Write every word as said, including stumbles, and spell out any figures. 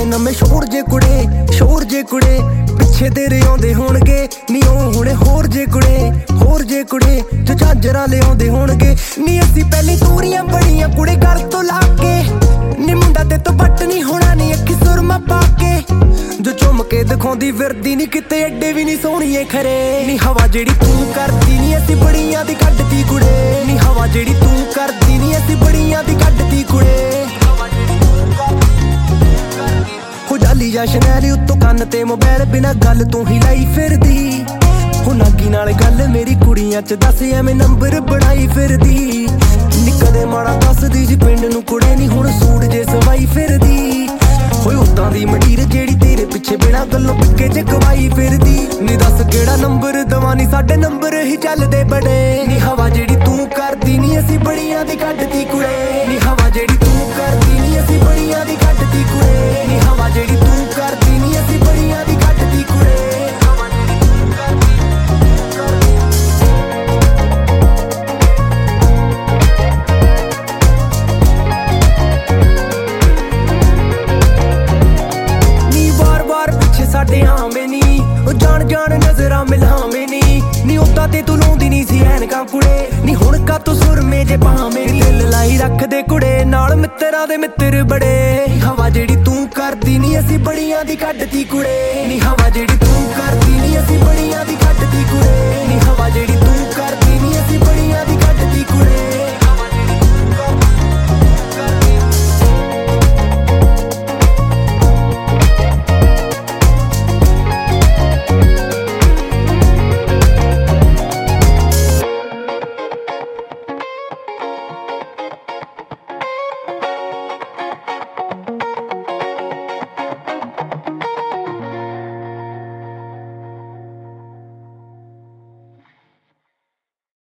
ਨਵੇਂ ਸ਼ੋਰ ਜੇ ਕੁੜੇ ਸ਼ੋਰ ਜੇ ਕੁੜੇ ਪਿੱਛੇ ਤੇਰੇ ਆਉਂਦੇ ਹੋਣਗੇ ਨੀ ਉਹ ਹੁਣੇ ਹੋਰ ਜੇ ਕੁੜੇ ਹੋਰ ਜੇ ਕੁੜੇ ਜੋ ਝਾਂਜਰਾਂ ਲਿਆਉਂਦੇ ਹੋਣਗੇ ਨੀ ਅਸੀਂ ਪਹਿਲੀ ਤੂਰੀਆਂ ਬੜੀਆਂ ਕੁੜੇ ਗੱਲ ਤੋਂ ਲਾ ਕੇ ਨੀ ਮੁੰਡਾ ਤੇ ਤੋਂ ਪੱਟ ਨਹੀਂ ਹੋਣਾ ਨੀ ਅੱਖੀ ਸੁਰਮਾ ਪਾ ਕੇ ਜੋ ਚੁੰਮ ਕੇ ਦਿਖਾਉਂਦੀ ਫਿਰਦੀ ਨੀ ਕਿਤੇ ਐਡੇ ਵੀ ਨੀ ਸੋਹਣੀਏ ਖਰੇ ਨੀ ਹਵਾ ਜਿਹੜੀ ਤੂੰ ਕਰਦੀ ਨੀ ਅਸੀਂ ਬੜੀਆਂ ਦੀ ਕੱਢਦੀ ਕੁੜੇ ਨੀ ਹਵਾ ਜਿਹੜੀ ਤੂੰ ਕਰਦੀ ਨੀ ਅਸੀਂ ਬੜੀਆਂ ਦੀ ਕੱਢਦੀ ਕੁੜੇ ਹੋ ਜਾਲੀ ਜਾਂ ਸ਼ਨੈਲੀ ਉੱਤੋਂ ਕੰਨ ਤੇ ਮੋਬਾਈਲ ਬਿਨਾ ਗੱਲ ਤੂੰ ਹੀ ਲਾਈ ਫਿਰਦੀ ਹੋ ਨਾਗੀ ਨਾਲ ਗੱਲ ਮੇਰੀ ਕੁੜੀਆਂ ਚ ਦੱਸ ਐਵੇਂ ਨੰਬਰ ਬਣਾਈ ਫਿਰਦੀ ਨੀ ਕਦੇ ਮਾੜਾ ਦੱਸਦੀ ਸੀ ਪਿੰਡ ਨੂੰ ਕੁੜੇ ਨੀ ਹੁਣ ਸੂਟ ਜੇ ਸਵਾਈ ਫਿਰਦੀ ਹੋਏ ਉਦਾਂ ਦੀ ਮੰਡੀਰ ਜਿਹੜੀ ਤੇਰੇ ਪਿੱਛੇ ਬਿਨਾ ਗੱਲੋਂ ਪਿੱਕੇ ਚ ਕਵਾਈ ਫਿਰਦੀ ਨੀ ਦੱਸ ਕਿਹੜਾ ਨੰਬਰ ਦਵਾਂ ਨੀ ਸਾਡੇ ਨੰਬਰ ਹੀ ਚੱਲਦੇ ਬੜੇ ਨੀ ਹਵਾ ਜਿਹੜੀ ਤੂੰ ਕਰਦੀ ਨੀ ਅਸੀਂ ਬੜੀਆਂ ਦੀ ਕੱਢਦੀ ਕੁੜੇ ਨੀ ਹਵਾ ਜਿਹੜੀ ਤੂੰ ਕਰਦੀ ਨੀ ਅਸੀਂ ਬੜੀਆਂ ਦੀ ਕੱਢਦੀ ਕੁੜੇ ਨੀ ਹਵਾ ਜਿਹੜੀ ਤੂੰ ਕਰਦੀ ਨੀ ਅਸੀਂ ਬੜੀਆਂ ਦੀ ਕੱਢਦੀ ਕੁੜੇ ਸਾਡੇ ਆਵੇਂ ਨੀ ਉਹ ਜਾਣ ਜਾਣ ਨਜ਼ਰਾਂ ਮਿਲਾਵੇਂ ਨੀ ਨੀ ਉਦਾਂ ਤੇ ਤੂੰ ਲਾਉਂਦੀ ਨੀ ਸੀ ਐਨਕਾਂ ਕੁੜੇ ਨੀ ਹੁਣ ਕਾ ਤੂੰ ਸੁਰਮੇ ਜੇ ਪਾਵੇਂ ਨੀ ਦਿਲ ਲਾਈ ਰੱਖਦੇ ਕੁੜੇ ਨਾਲ ਮਿੱਤਰਾਂ ਦੇ ਮਿੱਤਰ ਬੜੇ ਹਵਾ ਜਿਹੜੀ ਤੂੰ ਕਰਦੀ ਨੀ ਅਸੀਂ ਬੜੀਆਂ ਦੀ ਕੱਢਦੀ ਕੁੜੇ ਨੀ ਹਵਾ ਜਿਹੜੀ